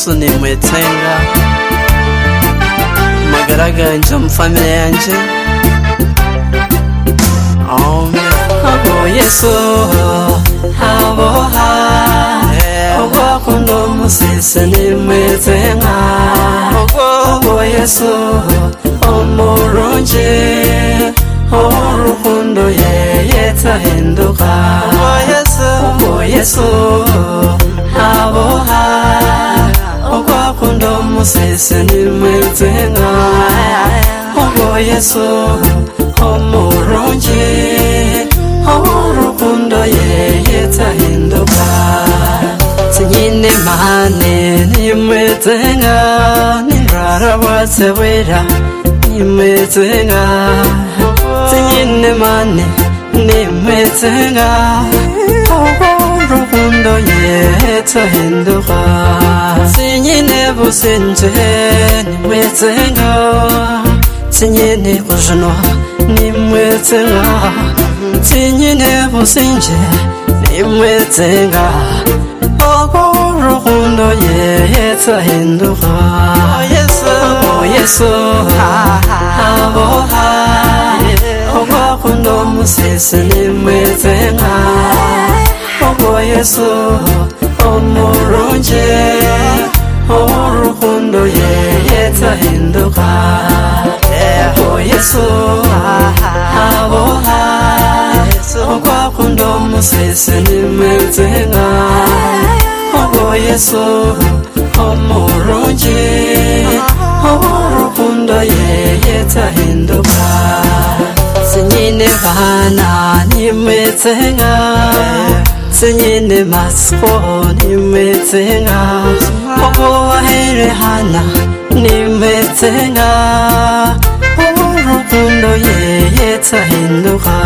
Yesu nimwetenga magara ganje mu family yanje. Abo Yesu aboha ogwakundo musisi nimwetenga. Abo Yesu omurungi orukundo yetahinduka. Abo Yesu aboha ogwakundo musisi nimwetenga. Abo Yesu omurungi orukundo yetahinduka. Sinyine mane nimwetenga nirara wasewera nimwetenga. Sinyine mane nimwetenga orukundo yetahinduka. Sinyine businje nimwetenga. Sinyine kujunwa nimwetenga. Sinyine businje nimwetenga. Orukundo yetahinduka. Abo Yesu aboha ogwakundo musisi nimwetenga. Abo Yesu omurungi orukundo yetahinduka. Abo Yesu aboha ogwakundo musisi nimwetenga. Abo Yesu omurungi orukundo yetahinduka. Sinyine bana nimwetenga. Sinyine masiko nimwetenga. Abo wahere hana nimwetenga. Orukundo yetahinduka.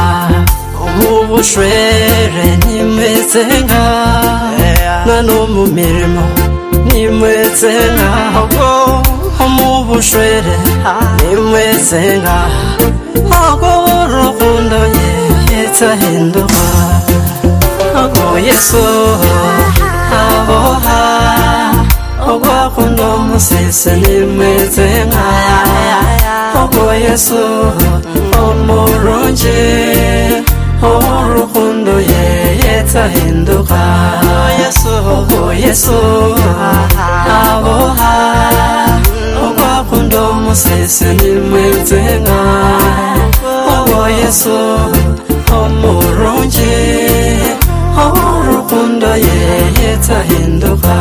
Ubushwere nimwetenga. Nano mu mirimo nimwetenga. Umubushwere nimwetenga. Urukundo yetahinduka. Abo Yesu aboha ogwakundo musisi nimwetenga. Abo Yesu omurungi orukundo yetahinduka. Abo Yesu aboha ogwakundo musisi nimwetenga. Abo Yesu omurungi orukundo yetahinduka.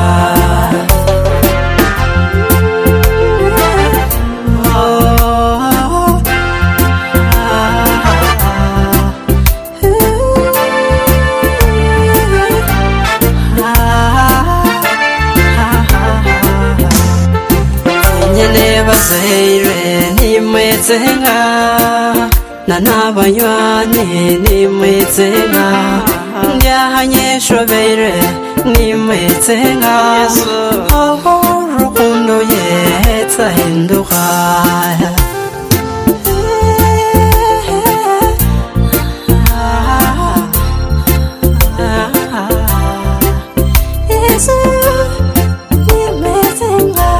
Sinyine bazaire nimwetenga. Nanabanywani nimwetenga. Ndyahanye shobere nimwetenga. Orukundo yetahinduka. Yesu nimwetenga.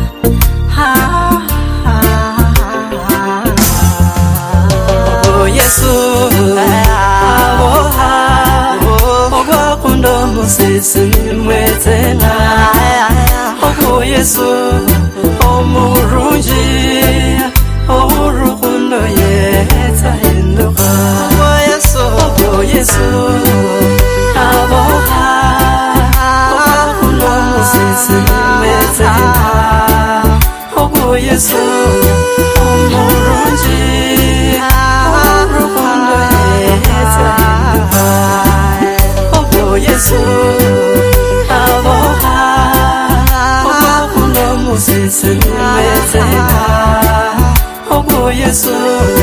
Yesu aboha ogwakundo musisi nimwetenga. Abo Yesu omurungi orukundo yetahinduka. Abo Yesu aboha ogwakundo musisi nimwetenga. Abo Yesu omurungi orukundo yetahinduka. Abo Yesu aboha ogwakundo musisi nimwetenga. Abo Yesu